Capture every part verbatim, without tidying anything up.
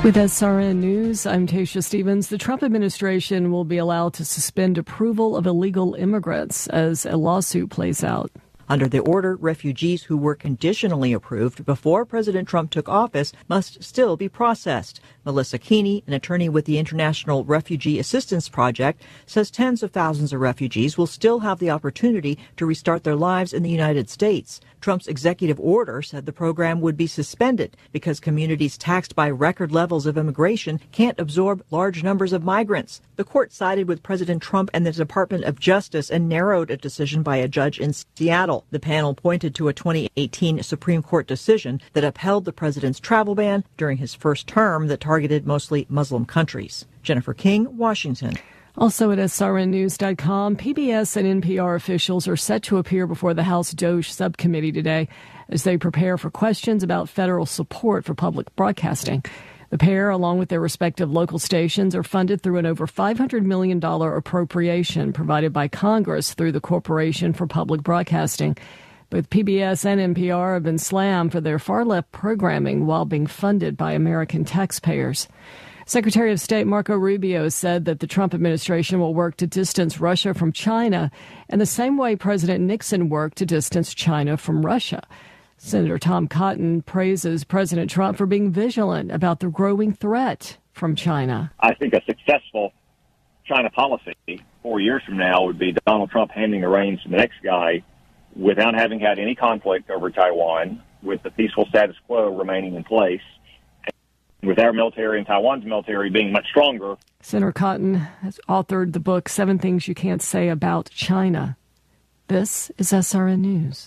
With S R N News, I'm Tasha Stevens. The Trump administration will be allowed to suspend approval of illegal immigrants as a lawsuit plays out. Under the order, refugees who were conditionally approved before President Trump took office must still be processed. Melissa Keeney, an attorney with the International Refugee Assistance Project, says tens of thousands of refugees will still have the opportunity to restart their lives in the United States. Trump's executive order said the program would be suspended because communities taxed by record levels of immigration can't absorb large numbers of migrants. The court sided with President Trump and the Department of Justice and narrowed a decision by a judge in Seattle. The panel pointed to a twenty eighteen Supreme Court decision that upheld the president's travel ban during his first term that targeted mostly Muslim countries. Jennifer King, Washington. Also at S R N news dot com, P B S and N P R officials are set to appear before the House DOJ subcommittee today as they prepare for questions about federal support for public broadcasting. The pair, along with their respective local stations, are funded through an over five hundred million dollars appropriation provided by Congress through the Corporation for Public Broadcasting. Both P B S and N P R have been slammed for their far-left programming while being funded by American taxpayers. Secretary of State Marco Rubio said that the Trump administration will work to distance Russia from China in the same way President Nixon worked to distance China from Russia. Senator Tom Cotton praises President Trump for being vigilant about the growing threat from China. I think a successful China policy four years from now would be Donald Trump handing the reins to the next guy without having had any conflict over Taiwan, with the peaceful status quo remaining in place, with our military and Taiwan's military being much stronger. Senator Cotton has authored the book, Seven Things You Can't Say About China. This is S R N News.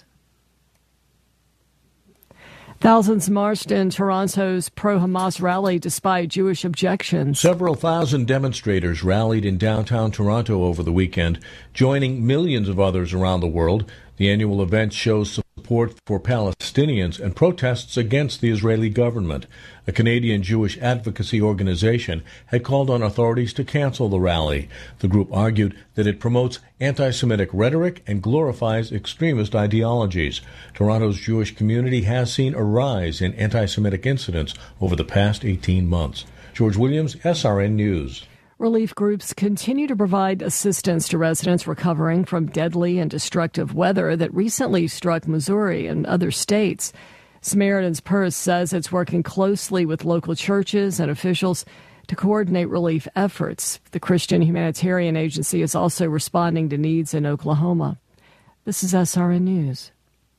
Thousands marched in Toronto's pro-Hamas rally despite Jewish objections. Several thousand demonstrators rallied in downtown Toronto over the weekend, joining millions of others around the world. The annual event shows support for Palestinians and protests against the Israeli government. A Canadian Jewish advocacy organization had called on authorities to cancel the rally. The group argued that it promotes anti-Semitic rhetoric and glorifies extremist ideologies. Toronto's Jewish community has seen a rise in anti-Semitic incidents over the past eighteen months. George Williams, S R N News. Relief groups continue to provide assistance to residents recovering from deadly and destructive weather that recently struck Missouri and other states. Samaritan's Purse says it's working closely with local churches and officials to coordinate relief efforts. The Christian Humanitarian Agency is also responding to needs in Oklahoma. This is S R N News.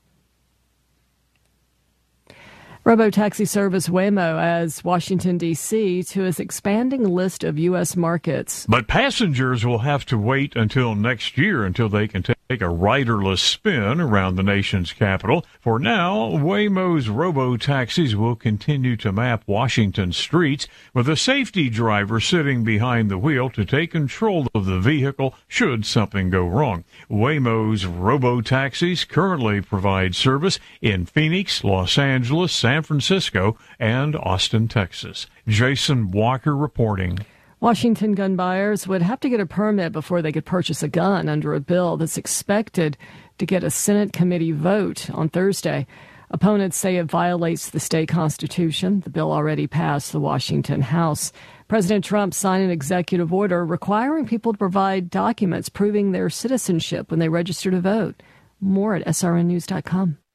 Robotaxi service Waymo adds Washington, D C to its expanding list of U S markets. But passengers will have to wait until next year until they can take a riderless spin around the nation's capital. For now, Waymo's robotaxis will continue to map Washington streets with a safety driver sitting behind the wheel to take control of the vehicle should something go wrong. Waymo's robotaxis currently provide service in Phoenix, Los Angeles, San Francisco, and Austin, Texas. Jason Walker reporting. Washington gun buyers would have to get a permit before they could purchase a gun under a bill that's expected to get a Senate committee vote on Thursday. Opponents say it violates the state constitution. The bill already passed the Washington House. President Trump signed an executive order requiring people to provide documents proving their citizenship when they register to vote. More at S R N news dot com.